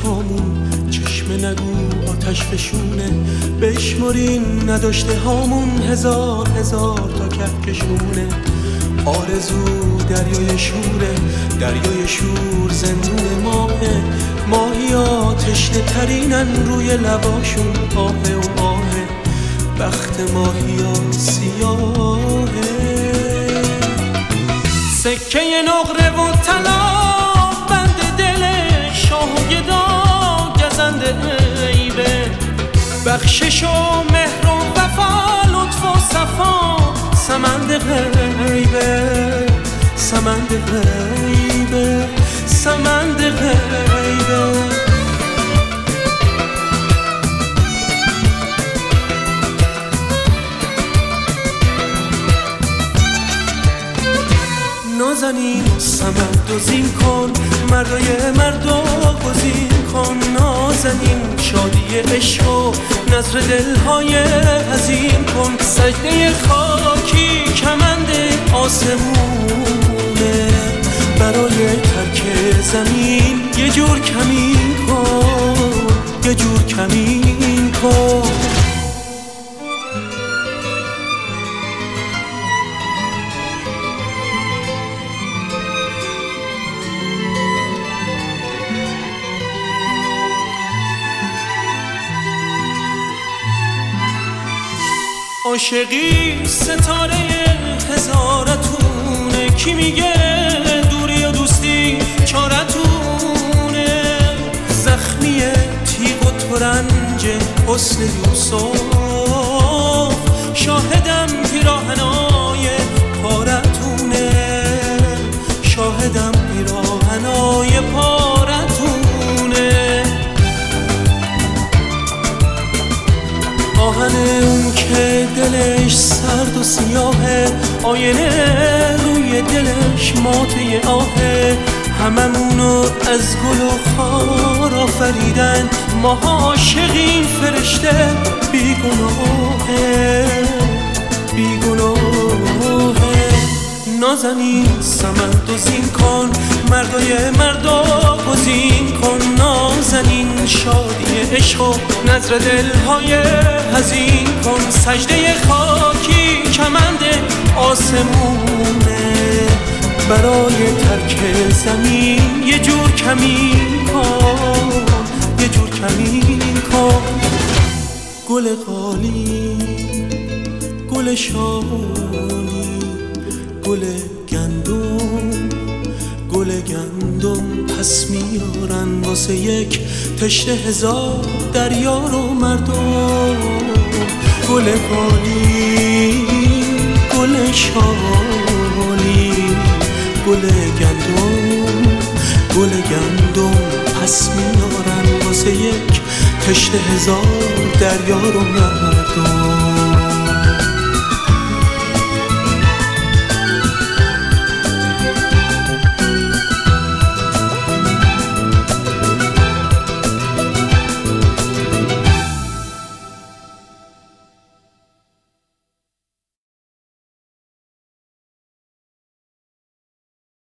هامون، چشم نگو آتش فشونه، بشمرین نداشته هامون هزار هزار تا کهکشونه. آرزو دریای شوره، دریای شور زندون ماهه، ماهیا تشنه ترینن روی لباشون آهه و آهه، بخت ماهیا سیاهه. سکه نقره و طلا بند دل شاه و گدا گزنده عیبه، بخشش و مهر و وفا لطف و صفا سمند غیبه، سمند غیبه، سمند غیبه. نازنین سمند و زین کن، مردای مردو گزین کن. نازنین شادی عشق و نظر دلهای حزین کن. سجده خاکی کمند آسمونه، برای ترک زمین یه جور کمین کن، یه جور کمین کن. عاشقی ستاره هزارتونه، کی میگه دوری و دوستی چارتونه. زخمی تیغ و ترنج حسن یوسف، شاهدم پیراهنای پارتونه، شاهدم پیراهنای پارتونه. آهن اون که دلش سرد و سیاهه، آینه روی دلش ماته آهه. هممونو از گل و خار آفریدن، ما عاشقیم فرشته بیگناهه، بیگناهه. نازنین سمند و زین کن، مردای مردا گزین کن. نازنین شادی عشق و نظر دلهای حزین کن. سجده خاکی کمند آسمونه، برای ترک زمین یه جور کمین کن، یه جور کمین کن. گل قالی، گل شالی، گل گندم، گل گندم پس میارن واسه یک تشنه هزار دریا رو مردم. گل قالی، گل شالی، گل گندم، گل گندم پس میارن واسه یک تشنه هزار دریا رو مردم.